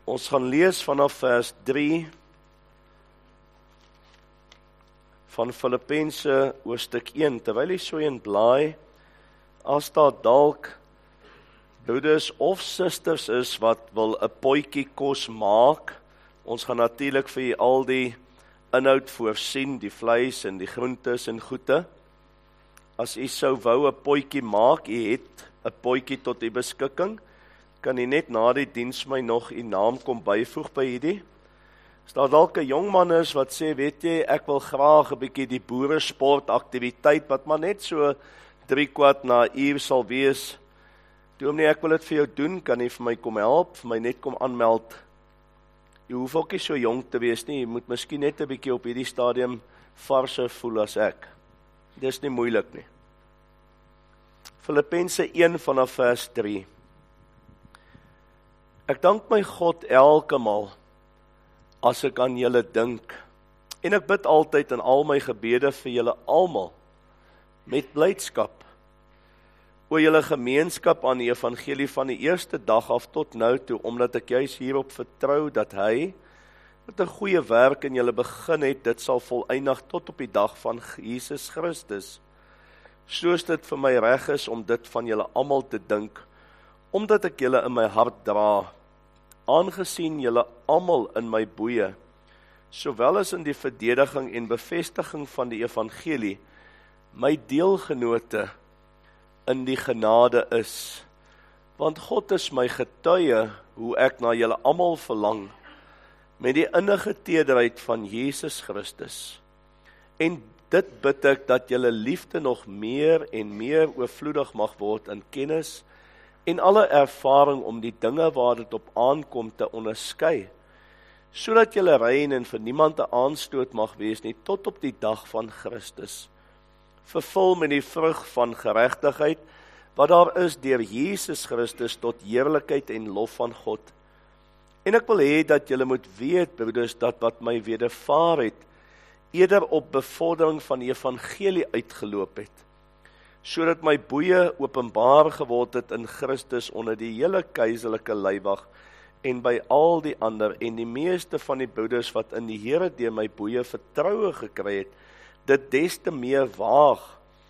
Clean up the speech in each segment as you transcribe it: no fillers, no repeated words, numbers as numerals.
Ons gaan lees vanaf vers 3 van Filippense hoofstuk 1, terwyl jy so in blaai, as daar dalk broeders of susters is wat wil 'n potjie kos maak, ons gaan natuurlik vir julle al die inhoud voorsien, die vleis en die groentes en goede. As u sou wou 'n potjie maak, u het 'n potjie tot u beskikking, kan u net na die diens my nog u naam kom byvoeg by hierdie. As daar dalk 'n jong man is wat sê, weet jy, ek wil graag 'n bietjie die boeresport aktiwiteit, wat maar net so 3/4 na 'n uur sal wees. Dominee, ek wil dit vir jou doen, kan jy vir my kom help, vir my net kom aanmeld. Jy hoef ook nie so jong te wees nie, jy moet miskien net 'n bietjie op hierdie stadium varser voel as ek. Dis nie moeilik nie. Filippense 1 vanaf vers 3. Ek dank my God elke maal as ek aan julle dink, en ek bid altyd in al my gebede vir julle almal, met blydskap, oor julle gemeenskap aan die evangelie van die eerste dag af tot nou toe, omdat ek juis hierop vertrou dat hy, wat 'n goeie werk in julle begin het, dit sal volëindig tot op die dag van Jesus Christus, soos dit vir my reg is om dit van julle almal te dink, omdat ek julle in my hart dra, aangesien julle almal in my boeye, sowel as in die verdediging en bevestiging van die evangelie, my deelgenote in die genade is. Want God is my getuie hoe ek na julle almal verlang, met die innige tederheid van Jesus Christus. En dit bid ek dat julle liefde nog meer en meer oorvloedig mag word in kennis en alle ervaring om die dinge waar dit op aankom te onderskei, sodat julle rein en vir niemand 'n aanstoot mag wees nie tot op die dag van Christus. Vervul met die vrug van geregtigheid, wat daar is deur Jesus Christus tot heerlikheid en lof van God. En ek wil hê dat julle moet weet, broeders, dat wat my wedervaar het, eerder op bevordering van die evangelie uitgeloop het, sodat my boeye openbaar geword het in Christus onder die hele keiserlike leiwag en by al die ander en die meeste van die broeders wat in die Here deur my boeye vertroue gekry het, dit des te meer waag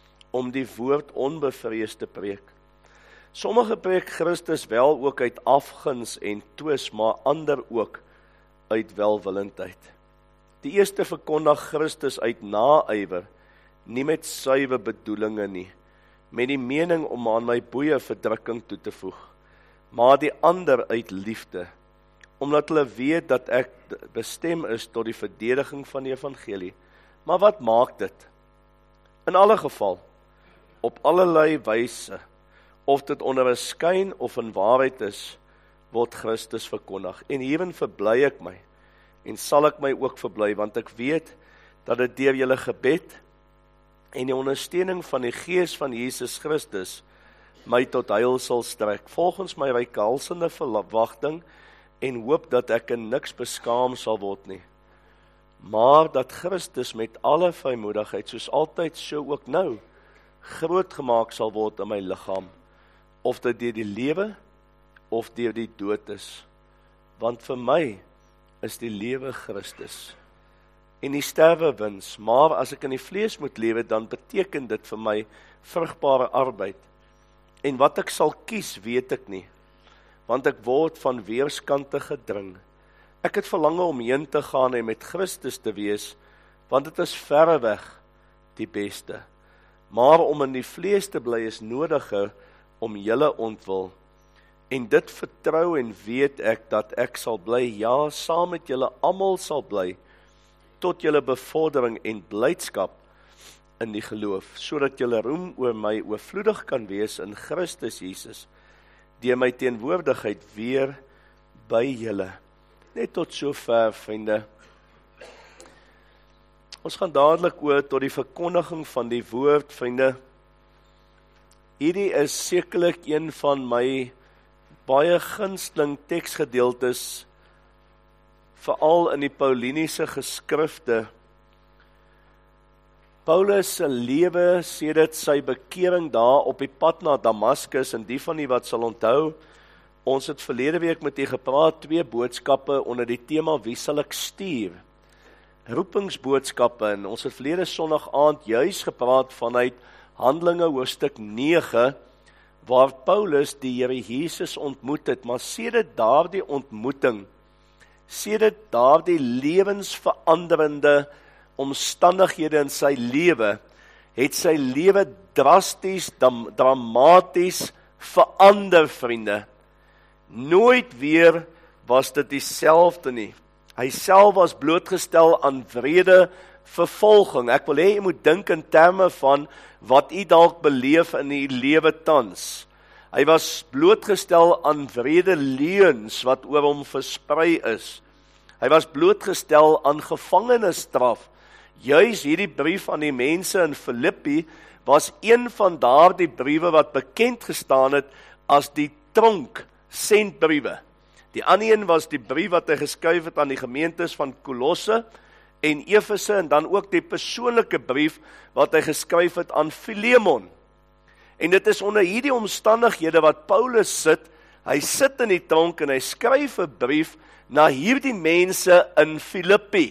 om die woord onbevrees te preek. Sommige preek Christus wel ook uit afguns en twis, maar ander ook uit welwillendheid. Die eerste verkondig Christus uit naaiwer, nie met suiwe bedoelinge nie, met die mening om aan my boeye verdrukking toe te voeg, maar die ander uit liefde, omdat hulle weet dat ek bestem is tot die verdediging van die evangelie. Maar wat maak dit? In alle geval, op allerlei wyse, of dit onder 'n skyn of in waarheid is, word Christus verkondig. En hierin verbly ek my, en sal ek my ook verbly, want ek weet dat dit deur julle gebed en die ondersteuning van die Gees van Jesus Christus my tot heil sal strek, volgens my reikhalsende verwagting en hoop dat ek in niks beskaam sal word nie. Maar dat Christus met alle vrymoedigheid, soos altyd so ook nou, groot gemaak sal word in my liggaam, of dit deur die lewe of deur die dood is. Want vir my is die lewe Christus en die sterwe wins, maar as ek in die vlees moet lewe, dan beteken dit vir my vrugbare arbeid. En wat ek sal kies, weet ek nie, want ek word van weerskante gedring. Ek het verlange om heen te gaan en met Christus te wees, want dit is verreweg die beste. Maar om in die vlees te bly is nodiger om julle ontwil. En dit vertrou en weet ek dat ek sal bly, ja, saam met julle almal sal bly, tot julle bevordering en blydskap in die geloof, sodat julle roem oor my oorvloedig kan wees in Christus Jesus, deur my teenwoordigheid weer by julle. Net tot sover, vriende. Ons gaan dadelik oor tot die verkondiging van die woord, vriende. Hierdie is sekerlik een van my baie gunsteling teksgedeeltes, veral in die Pauliniese geskrifte. Paulus se lewe sedert sy bekering daar op die pad na Damaskus, en die van die wat sal onthou, Ons het verlede week met u gepraat, 2 boodskappe onder die tema wie sal ek stuur? Roepingsboodskappe, en ons het verlede Sondag aand juis gepraat vanuit Handelinge hoofstuk 9, waar Paulus die Here Jesus ontmoet het, maar sedert daardie ontmoeting, sedert daardie lewensveranderende omstandighede in sy lewe, het sy lewe drasties, dramaties verander, vriende. Nooit weer was dit dieselfde nie. Hy self was blootgestel aan wrede vervolging. Ek wil hê jy moet dink in terme van wat u dalk beleef in u lewe tans. Hy was blootgestel aan wrede leuns wat oor hom versprei is. Hy was blootgestel aan gevangenisstraf. Juis hierdie brief aan die mense in Filippi was een van daardie briewe wat bekend gestaan het as die tronksendbriewe. Die ander een was die brief wat hy geskryf het aan die gemeentes van Kolosse en Efese, en dan ook die persoonlike brief wat hy geskryf het aan Filemon. En dit is onder hierdie omstandighede wat Paulus sit, hy sit in die tronk en hy skryf 'n brief na hierdie mense in Filippi.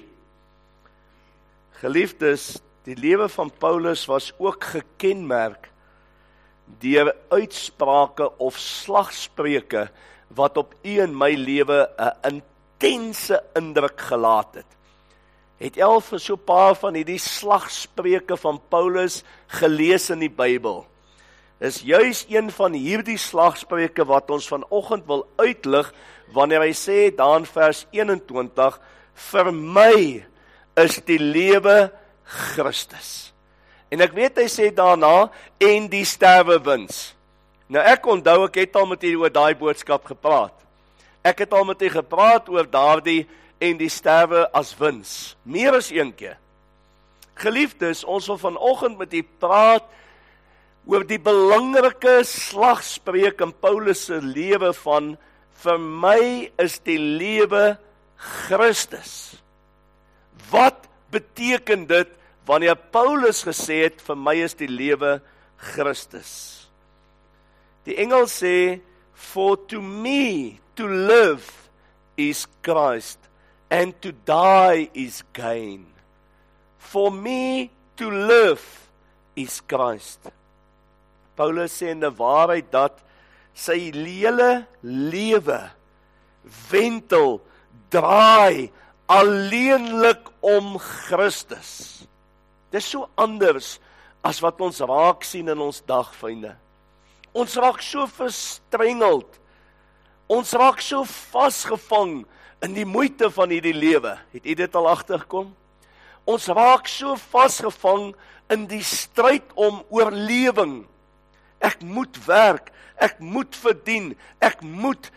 Geliefdes, die lewe van Paulus was ook gekenmerk deur uitsprake of slagspreuke wat op u en my lewe 'n intense indruk gelaat het. Het so 'n paar van hierdie slagspreuke van Paulus gelees in die Bybel. Is juis een van hierdie slagspreuke wat ons vanoggend wil uitlig, wanneer hy sê daar in vers 21, vir my is die lewe Christus. En ek weet hy sê daarna, en die sterwe wins. Nou ek onthou, ek het al met u oor daai boodskap gepraat. Ek het al met u gepraat oor daardie en die sterwe as wins. Meer as een keer. Geliefdes, ons wil vanoggend met u praat oor die belangrike slagspreuk in Paulus se lewe van, vir my is die lewe Christus. Wat beteken dit wanneer Paulus gesê het, vir my is die lewe Christus? Die engel sê, for to me to live is Christ, and to die is gain. For me to live is Christ. Paulus sê in die waarheid dat sy hele lewe wentel, draai alleenlik om Christus. Dit is so anders as wat ons raak sien in ons dag, vriende. Ons raak so verstrengeld. Ons raak so vasgevang in die moeite van hierdie lewe. Het u dit al agtergekom? Ons raak so vasgevang in die stryd om oorlewing. Ek moet werk, ek moet verdien, ek moet.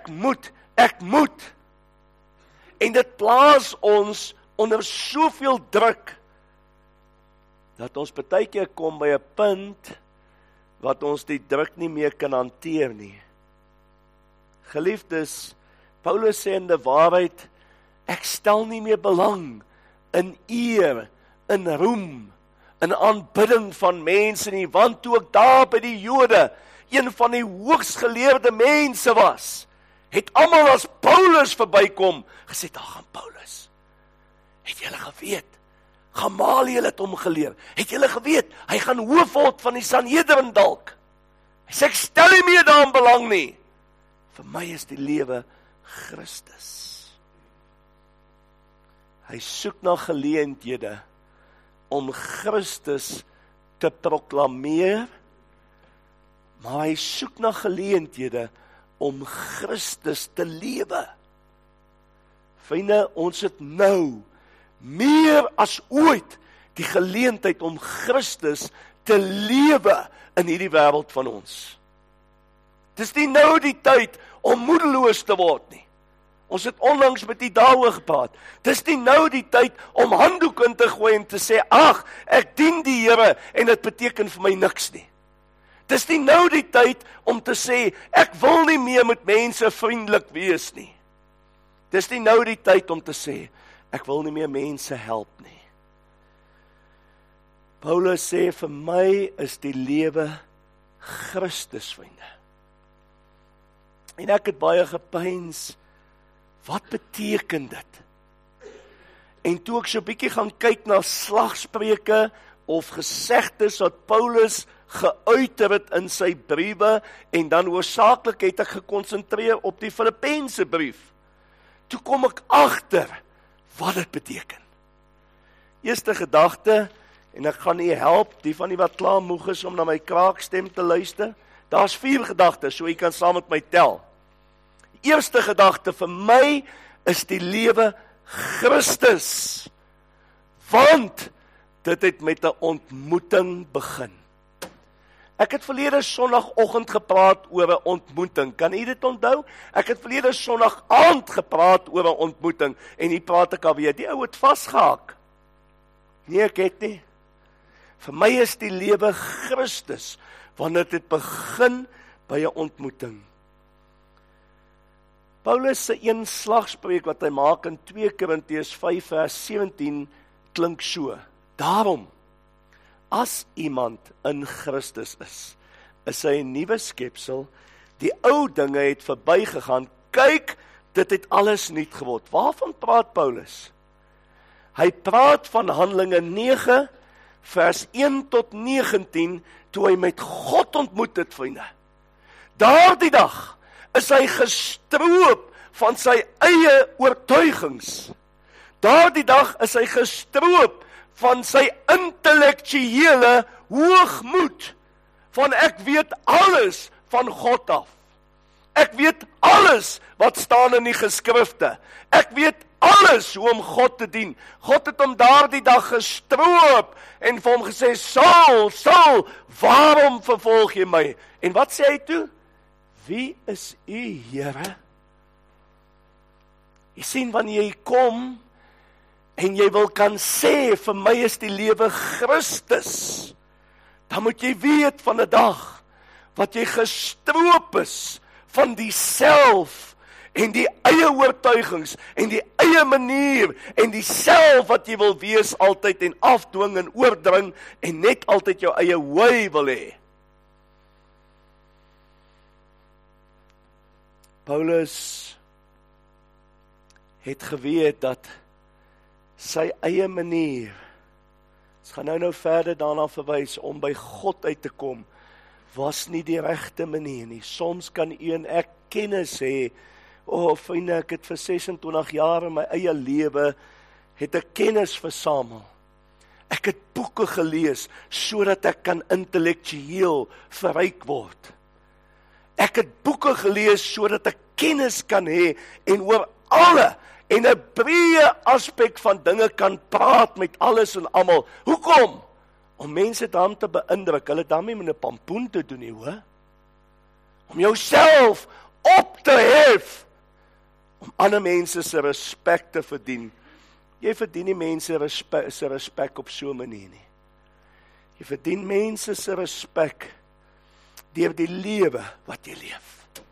En dit plaas ons onder soveel druk, dat ons baie keer kom by 'n punt, wat ons die druk nie meer kan hanteer nie. Geliefdes, Paulus sê in die waarheid, ek stel nie meer belang in eer, in roem, in aanbidding van mense nie, want toe ek daar by die Jode, een van die hoogsgeleerde mense was, het almal as Paulus verbykom, gesê, daar gaan Paulus. Het julle geweet? Gamaliel het hom geleer. Het julle geweet? Hy gaan hoof word van die Sanhedrin dalk. Hy sê, ek stel nie meer daarin belang nie. Vir my is die lewe Christus. Hy soek na geleenthede om Christus te proklameer, maar hy soek na geleenthede om Christus te lewe. Vriende, ons het nou meer as ooit die geleentheid om Christus te lewe in hierdie wêreld van ons. Dis nie nou die tyd om moedeloos te word nie. Ons het onlangs met die daaroor gepraat. Dis nie nou die tyd om handdoek in te gooi en te sê, ag, ek dien die Here en dit beteken vir my niks nie. Dis nie nou die tyd om te sê, ek wil nie meer met mense vriendelik wees nie. Dis nie nou die tyd om te sê, ek wil nie meer mense help nie. Paulus sê, vir my is die lewe Christus, vriende. En ek het baie gepeins, wat beteken dit? En toe ek so 'n bietjie gaan kyk na slagspreuke of gesegdes wat Paulus geuiter het in sy briewe, en dan hoofsaaklik het ek gekonsentreer op die Filippense brief. Toe kom ek agter wat dit beteken. Eerste gedagte, en ek gaan u help, die van u wat klaar moeg is om na my kraakstem te luister, daar's 4 gedagtes, so u kan saam met my tel. Eerste gedagte vir my is die lewe Christus, want dit het met 'n ontmoeting begin. Ek het verlede Sondagoggend gepraat oor 'n ontmoeting, kan u dit onthou? Ek het verlede Sondag aand gepraat oor 'n ontmoeting, en hier praat ek alweer, die ou het vasgehaak. Nee, ek het nie. Vir my is die lewe Christus, wanneer dit begin by 'n ontmoeting. Paulus se een slagspreuk wat hy maak in 2 Korintiërs 5 vers 17 klink so: Daarom, as iemand in Christus is hy 'n nuwe skepsel, die ou dinge het verbygegaan, kyk, dit het alles nuut geword. Waarvan praat Paulus? Hy praat van Handelinge 9 vers 1 tot 19, toe hy met God ontmoet het, vriende. Daardie dag is hy gestroop van sy eie oortuigings. Daardie dag is hy gestroop van sy intellektuele hoogmoed, van ek weet alles van God af. Ek weet alles wat staan in die geskrifte. Ek weet alles hoe om God te dien. God het hom daardie dag gestroop en vir hom gesê, Saul, Saul, waarom vervolg jy my? En wat sê hy toe? Wie is u, Here? Jy sien, wanneer jy kom en jy wil kan sê, vir my is die lewe Christus, dan moet jy weet van 'n dag wat jy gestroop is van die self en die eie oortuigings en die eie manier en die self wat jy wil wees altyd en afdwing en oordring en net altyd jou eie way wil hê. Paulus het geweet dat sy eie manier, ons gaan nou verder daarna verwys, om by God uit te kom, was nie die regte manier nie. Soms kan u en ek kennis hê, vriende, ek het vir 26 jaar in my eie lewe, het ek kennis versamel. Ek het boeke gelees, sodat ek kan intellektueel verryk word. Ek het boeke gelees, sodat ek kennis kan hê, en oor alle, en 'n breë aspek van dinge kan praat met alles en almal. Hoekom? Om mense dan te beïndruk. Hulle dan nie met 'n pampoen te doen nie, hoor. Om jouself op te hef, om ander mense se respek te verdien. Jy verdien nie mense se respek op so 'n manier nie. Jy verdien mense se respek deur die lewe wat jy leef.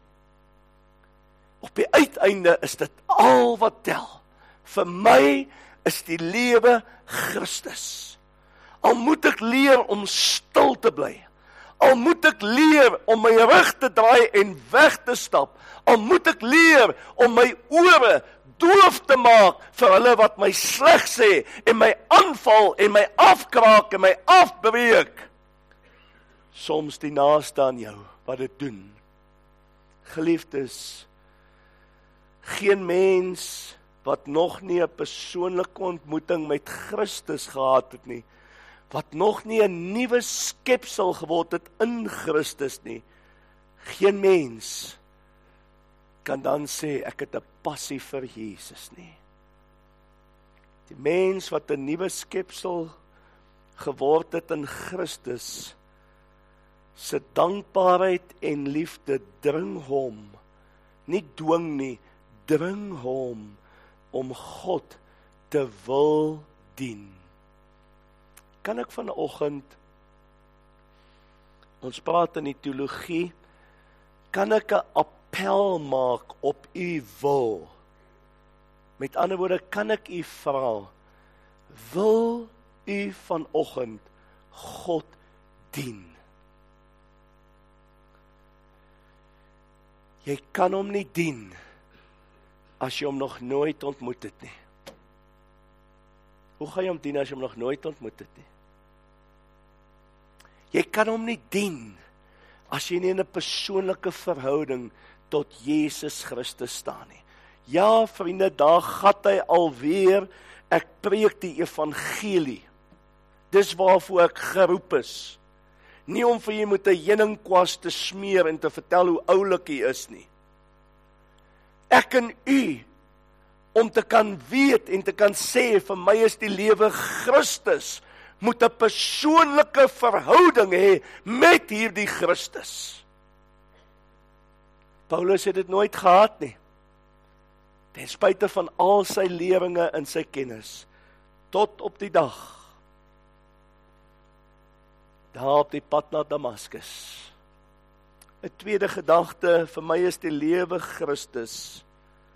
Op die uiteinde is dit al wat tel. Vir my is die lewe Christus. Al moet ek leer om stil te bly. Al moet ek leer om my rug te draai en weg te stap. Al moet ek leer om my ore doof te maak vir hulle wat my sleg sê en my aanval en my afkraak en my afbreek. Soms die naaste aan jou wat dit doen. Geliefdes, geen mens wat nog nie 'n persoonlike ontmoeting met Christus gehad het nie, wat nog nie 'n nuwe skepsel geword het in Christus nie, geen mens kan dan sê, ek het 'n passie vir Jesus nie. Die mens wat 'n nuwe skepsel geword het in Christus, se dankbaarheid en liefde dring hom, nie dwing nie, dring hom om God te wil dien. Kan ek vanoggend, ons praat in die teologie, kan ek 'n appel maak op u wil? Met ander woorde, kan ek u vra, wil u vanoggend God dien? Jy kan hom nie dien as jy hom nog nooit ontmoet het nie. Hoe gaan jy hom dien as jy hom nog nooit ontmoet het nie? Jy kan hom nie dien as jy nie in 'n persoonlike verhouding tot Jesus Christus staan nie. Ja, vriende, daar gat hy alweer, ek preek die evangelie. Dis waarvoor ek geroep is. Nie om vir jy met 'n heuningkwas te smeer en te vertel hoe oulik jy is nie. Ek en u, om te kan weet en te kan sê, vir my is die lewe Christus, moet 'n persoonlike verhouding hê met hierdie Christus. Paulus het dit nooit gehad nie. Ten spyte van al sy leringe en sy kennis, tot op die dag, daar op die pad na Damaskus. 'n tweede gedagte, vir my is die lewe Christus,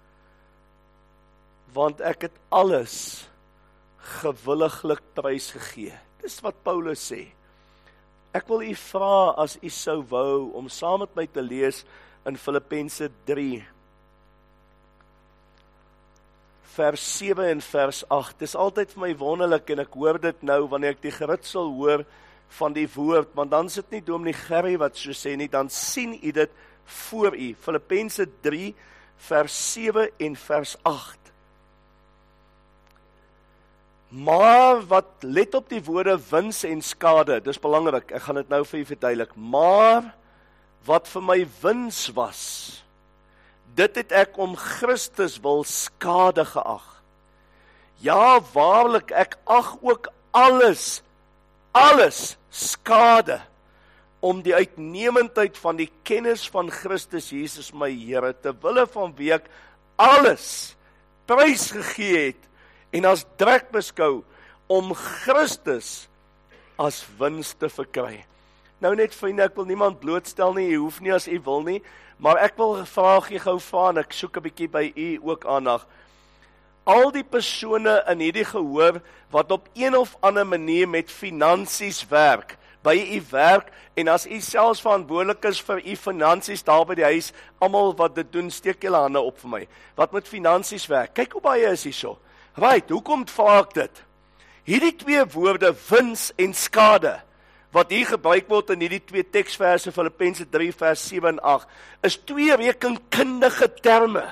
want ek het alles gewilliglik prysgegee. Dis wat Paulus sê. Ek wil u vra, as u sou wou, om saam met my te lees in Filippense 3, vers 7 en vers 8. Dis altyd vir my wonderlik, en ek hoor dit nou, wanneer ek die geritsel hoor van die woord, want dan sit nie Dominee Gerry wat so sê nie, dan sien u dit voor u. Filippense 3, vers 7 en vers 8. Maar wat, let op die woorde wins en skade, dis belangrik, ek gaan dit nou vir u verduidelik. Maar wat vir my wins was, dit het ek om Christus wil skade geag. Ja, waarlik, ek ag ook alles skade, om die uitnemendheid van die kennis van Christus Jesus my Here, te wille van wie ek alles prysgegee het, en as drek beskou, om Christus as wins te verkry. Nou net vriende, ek wil niemand blootstel nie, jy hoef nie as jy wil nie, maar ek wil vraag jy gou van, ek soek 'n bietjie by u ook aandag. Al die persone in hierdie gehoor, wat op een of ander manier met finansies werk, by u werk, en as u selfs verantwoordelik is vir u finansies daar by die huis, almal wat dit doen, steek julle hande op vir my, wat met finansies werk, kyk hoe baie is hier so. Right, hoekom vra ek dit? Hierdie twee woorde, wins en skade, wat hier gebruik word in hierdie twee teksverse, Filippense 3 vers 7 en 8, is twee rekenkundige terme.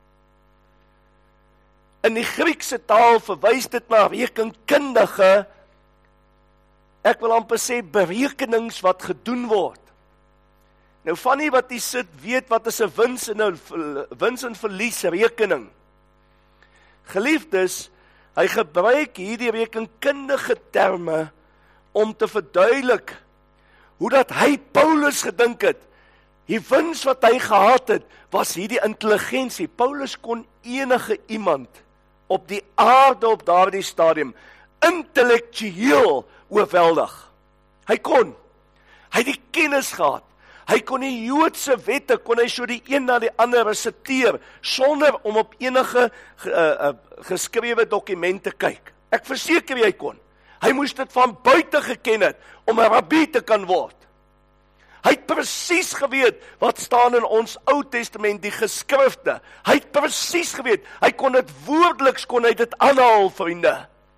In die Griekse taal verwys dit na rekenkundige, ek wil amper sê berekenings wat gedoen word. Nou van die wat hier sit, weet wat is 'n wins en verlies rekening. Geliefdes, hy gebruik hierdie rekenkundige terme om te verduidelik hoe dat hy Paulus gedink het. Die wins wat hy gehad het, was hierdie intelligensie. Paulus kon enige iemand op die aarde op daardie stadium intellektueel oorweldig. Hy het die kennis gehad. Hy kon die Joodse wette, kon hy so die een na die ander resiteer, sonder om op enige geskrewe dokumente kyk. Ek verseker hy kon. Hy moes dit van buite geken het, om 'n rabbi te kan word. Hy het presies geweet, wat staan in ons Ou Testament, die geskrifte. Hy het presies geweet, hy kon dit woordeliks, kon hy dit aanhaal, vriende.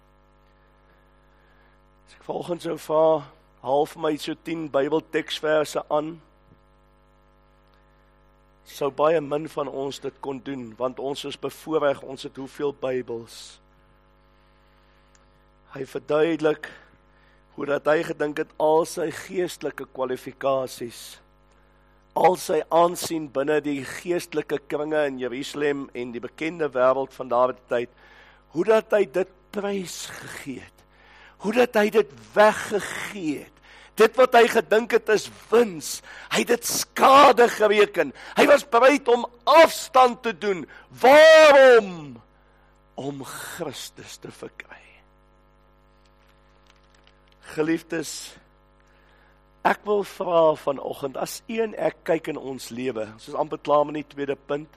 As ek volgens so vra, haal vir my so 10 Bybelteksverse aan, sou baie min van ons dit kon doen, want ons is bevoorreg, ons het hoeveel Bybels. Hy verduidelik hoe dat hy gedink het al sy geestelike kwalifikasies, al sy aansien binne die geestelike kringe in Jerusalem en die bekende wêreld van daardie tyd, hoe dat hy dit prysgegee het, hoe dat hy dit weggegee het. Dit wat hy gedink het is wins, hy het dit skade gereken, hy was bereid om afstand te doen. Waarom? Om Christus te verkry. Geliefdes, ek wil vra vanoggend, as u en ek kyk in ons lewe, soos amper klaar met die tweede punt,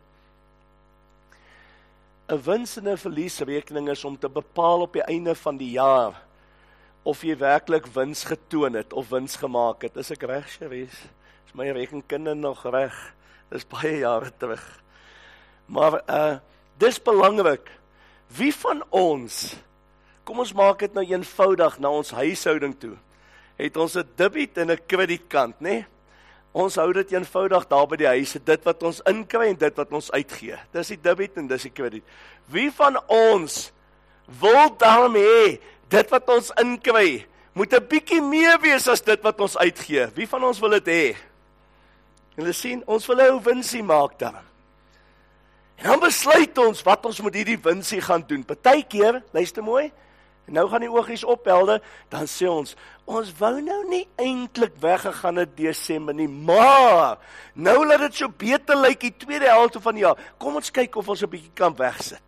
'n wins en 'n verliesrekening is om te bepaal op die einde van die jaar, of jy werklik wins getoon het, of wins gemaak het. Is ek reg, Cherise? Is my rekenkunde nog reg? Dis baie jare terug. Maar dis belangrik. Wie van ons, kom ons maak dit nou eenvoudig na ons huishouding toe, het ons 'n debit en 'n kredietkant, né? Ons hou dit eenvoudig daar by die huis, dit wat ons inkry en dit wat ons uitgee. Dis die debit en dis die krediet. Wie van ons wil daarom hê, dit wat ons inkry, moet 'n bietjie meer wees as dit wat ons uitgee? Wie van ons wil dit hê? Julle sien, ons wil 'n winsie maak daarom. En dan besluit ons wat ons met hierdie winsie gaan doen. Partykeer, luister mooi, en nou gaan die oogies ophelder, dan sê ons wou nou nie eintlik weggegaan het Desember nie, maar nou laat dit so beter lyk die tweede helfte van die jaar. Kom ons kyk of ons 'n bietjie kan wegsit.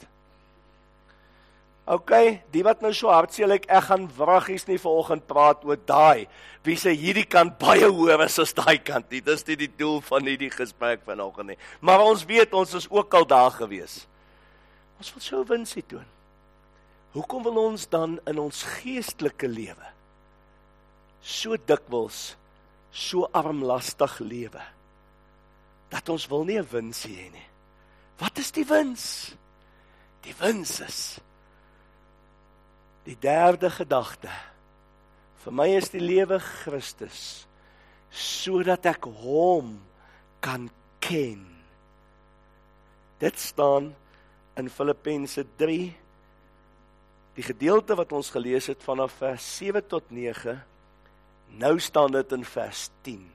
Ok, die wat nou so hartseer lyk, ek gaan wraggies nie vanoggend praat oor daai, wie sê hierdie kant baie hoër as daai kant nie, dis nie die doel van hierdie gesprek vanoggend nie, maar ons weet, ons is ook al daar gewees. Ons wil so winsie doen. Hoekom wil ons dan in ons geestelike lewe so dikwels, so armlastig lewe, dat ons wil nie 'n winsie hê nie? Wat is die wins? Die wins is die derde gedagte. Vir my is die lewe Christus, sodat ek hom kan ken. Dit staan in Filippense 3, die gedeelte wat ons gelees het vanaf vers 7 tot 9, nou staan dit in vers 10,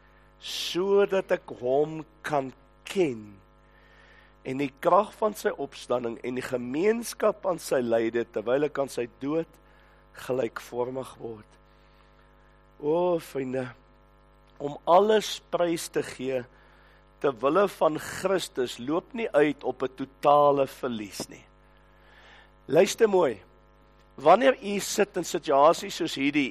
sodat ek hom kan ken, en die krag van sy opstanding en die gemeenskap aan sy lyde, terwyl ek aan sy dood gelykvormig word. O, vriende, om alles prys te gee, ter wille van Christus, loop nie uit op 'n totale verlies nie. Luister mooi, wanneer u sit in situasies soos hierdie,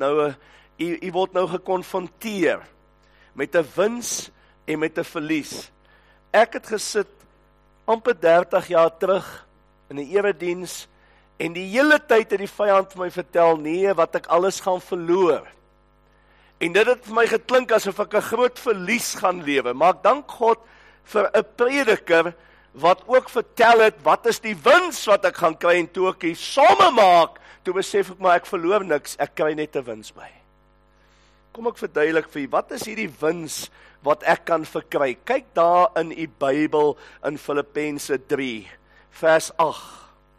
u word nou gekonfronteer met 'n wins en met 'n verlies. Ek het gesit amper 30 jaar terug in 'n erediens en die hele tyd het die vyand vir my vertel, nee, wat ek alles gaan verloor. En dit het vir my geklink asof ek 'n groot verlies gaan lewe, maar ek dank God vir 'n prediker wat ook vertel het, wat is die wins wat ek gaan kry, en toe ek die somme maak, toe besef ek maar ek verloor niks, ek kry net 'n wins by. Kom ek verduidelik vir u, wat is hierdie wins wat ek kan verkry? Kyk daar in u Bybel in Filippense 3, vers 8.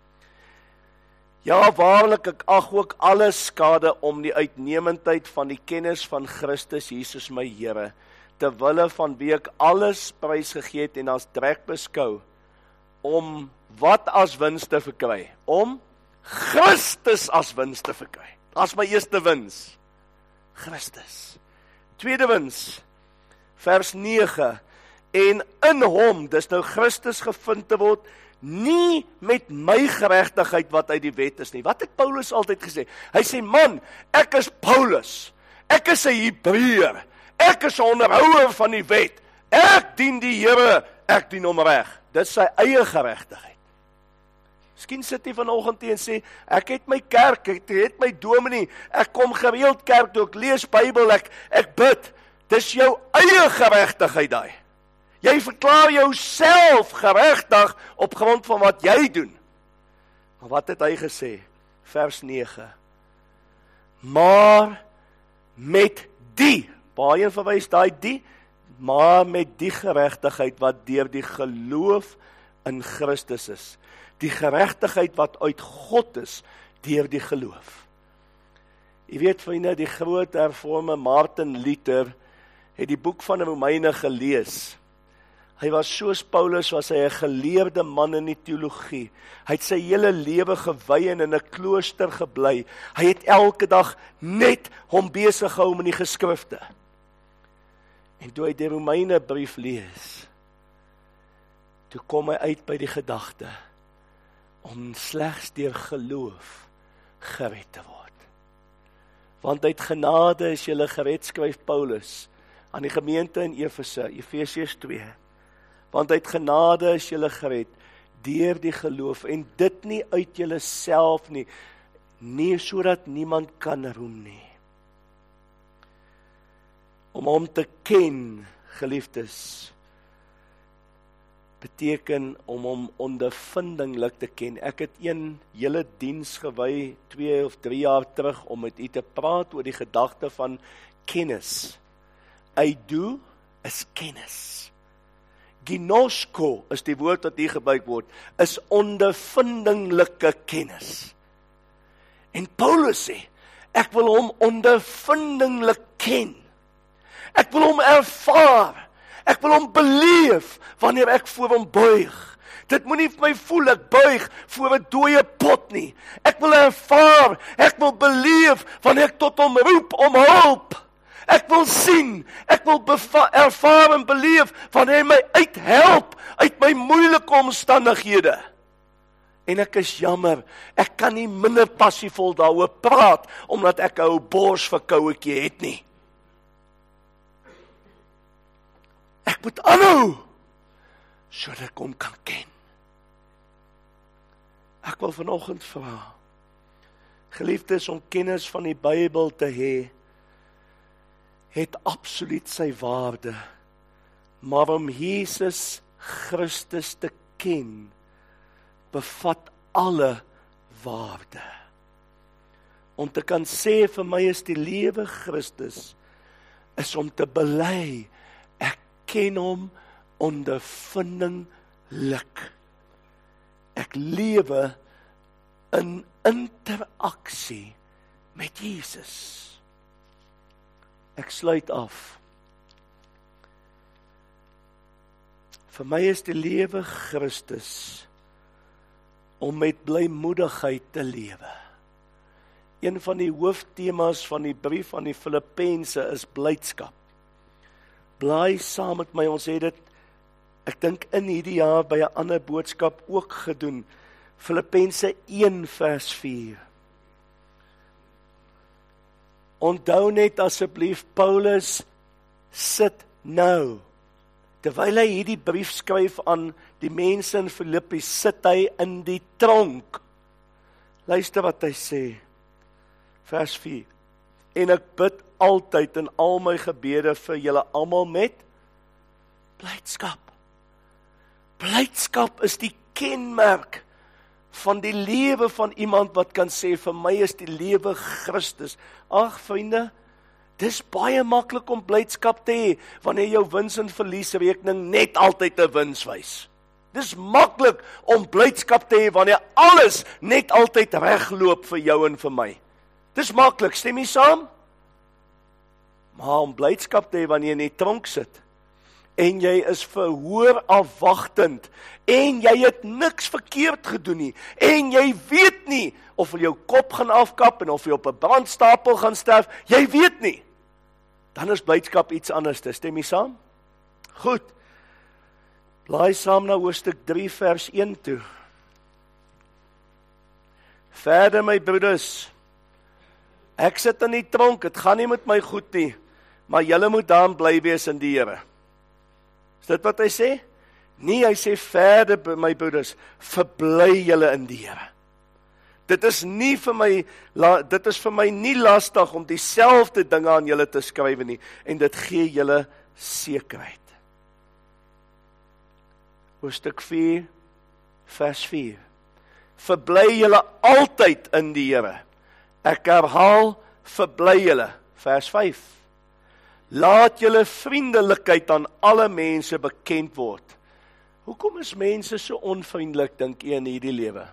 Ja, waarlik, ek ag ook alles skade om die uitnemendheid van die kennis van Christus Jesus my Here, ter wille van wie ek alles prysgegee het en as drek beskou, om wat as wins te verkry? Om Christus as wins te verkry. Dat is my eerste wins. Christus. Tweede wins, vers 9, en in hom, dis nou Christus gevind te word, nie met my geregtigheid wat uit die wet is nie. Wat het Paulus altyd gesê? Hy sê, man, ek is Paulus, ek is 'n Hebreër, ek is 'n onderhouer van die wet, ek dien die Here, ek dien hom reg. Dit is sy eie geregtigheid. Miskien sit jy vanoggend en sê, ek het my kerk, ek het my dominee, ek kom gereeld kerk toe, ek lees Bybel, ek bid. Dis jou eie geregtigheid daai. Jy verklaar jouself geregtig op grond van wat jy doen. Maar wat het hy gesê? Vers 9. Maar met die, baie verwys daai die, maar met die geregtigheid wat deur die geloof in Christus is. Die geregtigheid wat uit God is, deur die geloof. Jy weet, vriende, die groot hervormer Martin Luther het die boek van Romeine gelees. Hy was soos Paulus, was hy 'n geleerde man in die teologie. Hy het sy hele lewe gewy en in 'n klooster gebly. Hy het elke dag net hom besig gehou met die geskrifte. En toe hy die Romeine brief lees, toe kom hy uit by die gedagte om slegs deur geloof gered te word. Want uit genade is julle gered, skryf Paulus aan die gemeente in Efesiërs 2. Want uit genade is julle gered deur die geloof, en dit nie uit julle self nie, nie sodat niemand kan roem nie. Om hom te ken, geliefdes, beteken om hom ondervindinglik te ken. Ek het een hele diens gewy 2 of 3 jaar terug om met u te praat oor die gedagte van kennis. Eido is kennis. Ginosko is die woord wat hier gebruik word, is ondervindinglike kennis. En Paulus sê, ek wil hom ondervindinglik ken. Ek wil hom ervaar. Ek wil hom beleef wanneer ek voor hom buig. Dit moenie vir my voel ek buig voor 'n dooie pot nie. Ek wil ervaar, ek wil beleef wanneer ek tot hom roep om hulp. Ek wil sien, ek wil ervaar en beleef wanneer hy my uithelp uit my moeilike omstandighede. En ek is jammer, ek kan nie minder passievol daaroor praat omdat ek 'n ou borsverkouetjie het nie. Ek moet aanhou sodat ek hom kan ken. Ek wil vanoggend vra, geliefdes, om kennis van die Bybel te hê, het absoluut sy waarde, maar om Jesus Christus te ken, bevat alle waarde. Om te kan sê vir my is die lewe Christus, is om te bely, ek ken hom ondervindinglik. Ek lewe in interaksie met Jesus. Ek sluit af. Vir my is die lewe Christus om met blymoedigheid te lewe. Een van die hooftemas van die brief aan die Filippense is blydskap. Bly saam met my, ons het dit, ek dink in hierdie jaar by 'n ander boodskap ook gedoen. Filippense 1 vers 4. Onthou net asseblief, Paulus sit nou. Terwyl hy hierdie brief skryf aan die mense in Filippi, sit hy in die tronk. Luister wat hy sê. Vers 4. En ek bid altyd in al my gebede vir julle almal met blydskap. Blydskap is die kenmerk van die lewe van iemand wat kan sê, vir my is die lewe Christus. Ag vriende, dis baie maklik om blydskap te hê, wanneer jou wins en verliesrekening net altyd 'n wins wys. Dis maklik om blydskap te hê, wanneer alles net altyd regloop vir jou en vir my. Dis maklik, stem jy saam? Maar om blydskap te hê wanneer jy in die tronk sit, en jy is verhoor afwagtend, en jy het niks verkeerd gedoen nie, en jy weet nie, of jy jou kop gaan afkap, en of jy op 'n brandstapel gaan sterf, jy weet nie, dan is blydskap iets anders, stem jy saam? Goed, blaai saam na hoofstuk 3 vers 1 toe. Verder my broeders, ek sit in die tronk, het gaan nie met my goed nie, maar julle moet daarin bly wees in die Here. Is dit wat hy sê? Nee, hy sê verder my broeders, verbly julle in die Here. Dit is vir my nie lastig om dieselfde dinge aan julle te skryf nie, en dit gee julle sekerheid. Hoofstuk 4 vers 4. Verbly julle altyd in die Here. Ek herhaal, verbly julle. Vers 5. Laat julle vriendelikheid aan alle mense bekend word. Hoekom is mense so onvriendelik, dink jy, in hierdie lewe?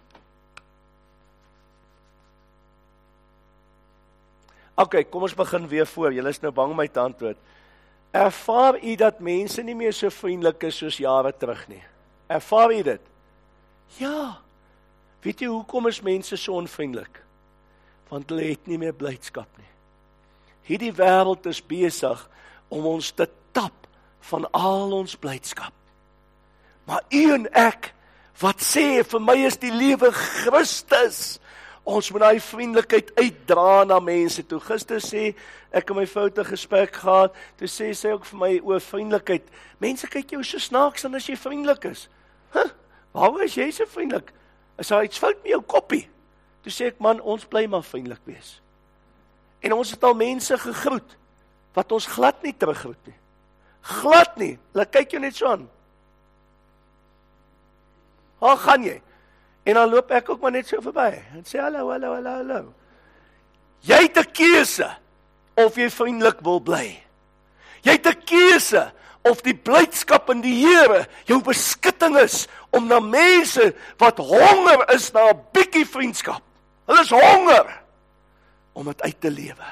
Ok, kom ons begin weer voor. Julle is nou bang om my te antwoord. Ervaar u dat mense nie meer so vriendelik is soos jare terug nie? Ervaar u dit? Ja. Weet jy hoekom is mense so onvriendelik? Want hulle het nie meer blydskap nie. Hierdie wêreld is besig om ons te tap van al ons blydskap. Maar u en ek, wat sê, vir my is die lewe Christus. Ons moet daai vriendelikheid uitdra na mense toe. Gister sê, ek en my vrou 'n gesprek gehad, toe sê sy ook vir my oor vriendelikheid. Mense kyk jou so snaaks aan as jy vriendelik is. Waarom is jy so vriendelik? Is daar iets fout met jou koppie? Toe sê ek, man, ons bly maar vriendelik wees. En ons het al mense gegroet, wat ons glad nie teruggroet nie. Glad nie, hulle kyk jou net so aan. waar gaan jy? En dan loop ek ook maar net so verby, en sê hallo. Jy het 'n keuse, of jy vriendelik wil bly. Jy het 'n keuse, of die blydskap in die Here jou beskutting is, om na mense wat honger is na 'n bietjie vriendskap. Hulle is honger, om dit uit te lewe.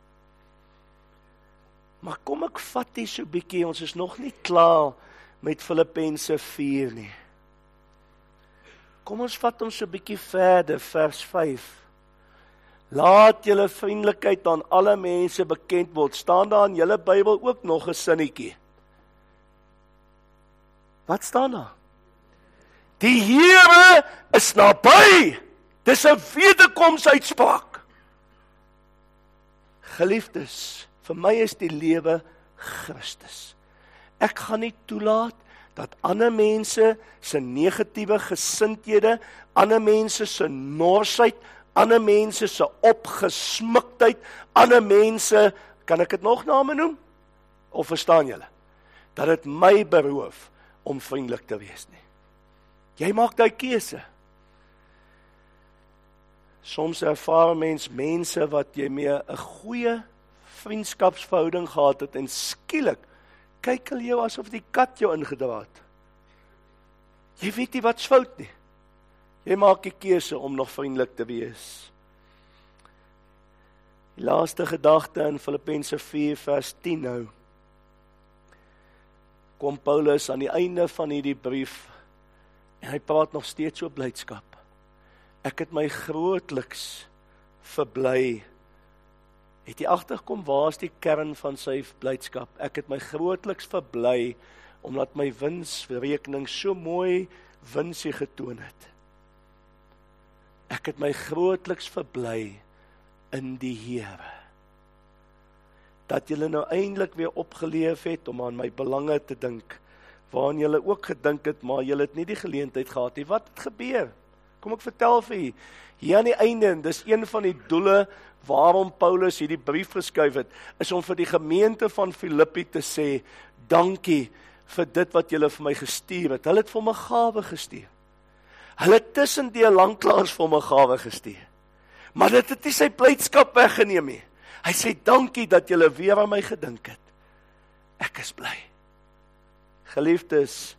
Maar kom ek vat hier so bietjie, ons is nog nie klaar met Filippense 4 nie. Kom ons vat ons so bietjie verder, vers 5. Laat julle vriendelikheid aan alle mense bekend word. Staan daar in julle Bybel ook nog 'n sinnetjie? Wat staan daar? Die Here is naby. Dis 'n wederkomsuitspraak. Geliefdes, vir my is die lewe Christus. Ek gaan nie toelaat dat ander mense se negatiewe gesindhede, ander mense se norsheid, ander mense se opgesmiktheid, ander mense, kan ek dit nog name noem? Of verstaan julle? Dat dit my beroof om vriendelik te wees nie. Jy maak daai keuse. Soms ervaar mense wat jy mee 'n goeie vriendskapsverhouding gehad het, en skielik kyk hulle jou asof die kat jou ingedra het. Jy weet nie wat's fout nie. Jy maak die keuse om nog vriendelik te wees. Die laaste gedagte in Filippense 4 vers 10 nou. Kom Paulus aan die einde van hierdie brief, en hy praat nog steeds oor blydskap. Ek het my grootliks verbly. Het jy agterkom, waar is die kern van sy blydskap? Ek het my grootliks verbly, omdat my winsrekening so mooi winsie getoon het. Ek het my grootliks verbly in die Here. Dat julle nou eintlik weer opgeleef het om aan my belange te dink, waaraan julle ook gedink het, maar julle het nie die geleentheid gehad nie. Wat het gebeur? Kom ek vertel vir julle, hier aan die einde, en dis een van die doele waarom Paulus hierdie brief geskryf het, is om vir die gemeente van Filippi te sê, dankie vir dit wat julle vir my gestuur het. Hulle het vir my gawe gestuur. Hulle het tussendeur lanklaas vir my gawe gestuur. Maar dit het nie sy blydskap weggeneem nie. Hy sê, dankie dat julle weer aan my gedink het. Ek is bly. Geliefdes,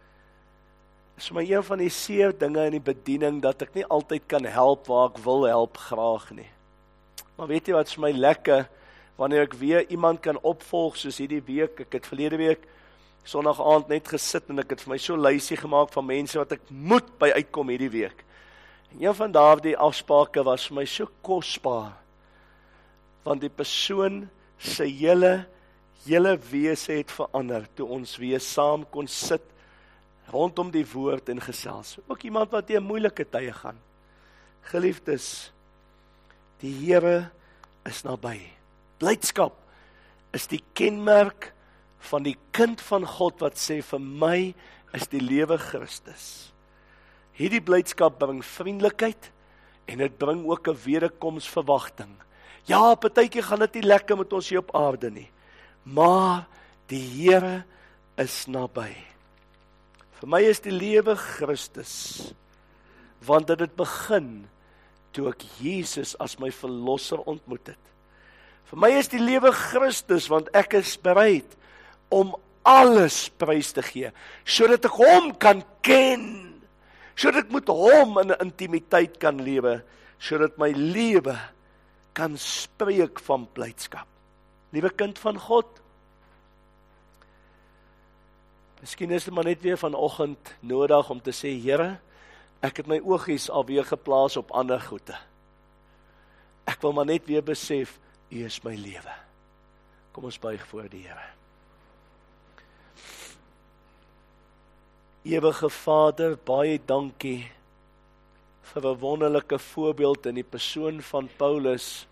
is vir my een van die seer dinge in die bediening, dat ek nie altyd kan help waar ek wil help graag nie. Maar weet jy wat is vir my lekker, wanneer ek weer iemand kan opvolg, soos hierdie week, ek het verlede week, Sondag aand net gesit, en ek het vir my so lysie gemaak van mense, wat ek moet by uitkom hierdie week. En een van daardie afsprake was vir my so kosbaar, want die persoon sy hele wese het verander, toe ons weer saam kon sit, rondom die woord en gesels. Ook iemand wat deur moeilike tye gaan. Geliefdes, die Here is naby. Blydskap is die kenmerk van die kind van God wat sê, vir my is die lewe Christus. Hierdie blydskap bring vriendelikheid, en dit bring ook 'n wederkomsverwagting. Ja, partykeer gaan dit nie lekker met ons hier op aarde nie, maar die Here is naby. Vir my is die lewe Christus, want dit het begin toe ek Jesus as my verlosser ontmoet het. Vir my is die lewe Christus, want ek is bereid om alles prys te gee, sodat ek hom kan ken, sodat ek met hom in 'n intimiteit kan lewe, sodat my lewe kan spreek van blydskap. Liewe kind van God, miskien is dit maar net weer vanoggend nodig om te sê, Here, ek het my oogies alweer geplaas op ander goede. Ek wil maar net weer besef, U is my lewe. Kom ons buig voor die Here. Ewige Vader, baie dankie vir 'n wonderlike voorbeeld in die persoon van Paulus.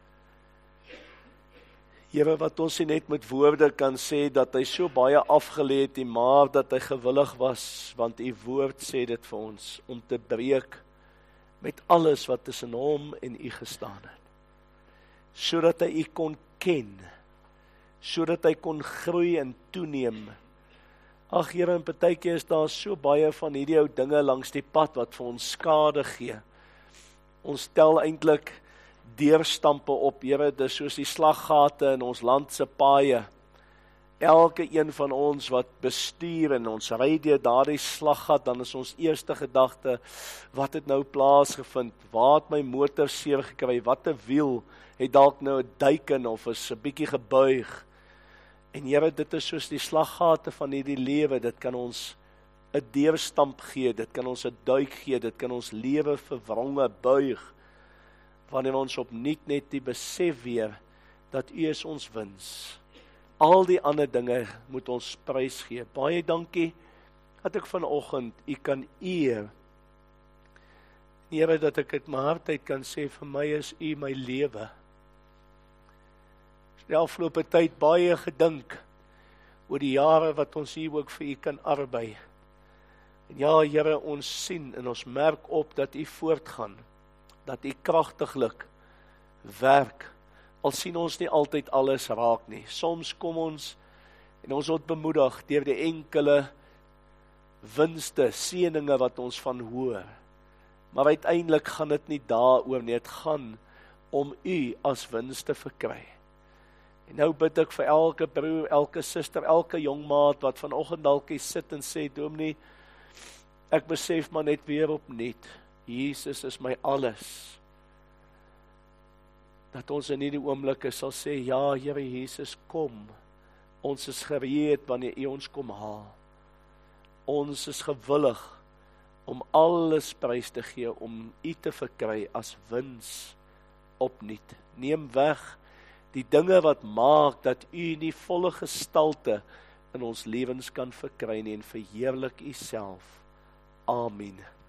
Here, wat ons nie net met woorde kan sê, dat hy so baie afgelê het, maar dat hy gewillig was, want U woord sê dit vir ons, om te breek met alles wat tussen hom en U gestaan het. Sodat hy U kon ken, sodat hy kon groei en toeneem, Ag Here, en partykeer is daar so baie van hierdie ou dinge langs die pad wat vir ons skade gee. Ons tel eintlik deurstampe op, Here, dis soos die slaggate in ons land se paaie. Elke een van ons wat bestuur en ons ry deur daardie slaggat, dan is ons eerste gedagte, wat het nou plaasgevind? Waar het my motor seer gekry? Wat 'n wiel het dalk nou 'n duik in of is 'n bietjie gebuig? En Here, dit is soos die slaggate van hierdie lewe, dit kan ons 'n deurstamp gee, dit kan ons 'n duik gee, dit kan ons lewe verwronge buig, wanneer ons opnuut net die besef weer, dat U is ons wins. Al die ander dinge moet ons prys gee. Baie dankie, dat ek vanoggend U kan eer. Here, dat ek uit my hart uit kan sê, vir my is U my lewe. Die afgelope tyd baie gedink oor die jare wat ons hier ook vir U kan arbei. En ja, Here, ons sien en ons merk op dat U voortgaan, dat U kragtiglik werk, al sien ons nie altyd alles raak nie. Soms kom ons en ons word bemoedig deur die enkele winste, seëninge wat ons van hoor. Maar uiteindelik gaan dit nie daaroor nie, dit gaan om U as wins te verkry. En nou bid ek vir elke broer, elke suster, elke jong maat wat vanoggend dalk hier sit en sê, Dominee, ek besef maar net weer opnuut, Jesus is my alles. Dat ons in hierdie oomblikke sal sê, ja, Here Jesus, kom. Ons is gereed wanneer U ons kom haal. Ons is gewillig om alles prys te gee, om U te verkry as wins opnuut. Neem weg die dinge wat maak dat U nie volle gestalte in ons lewens kan verkry nie, en verheerlik U self. Amen.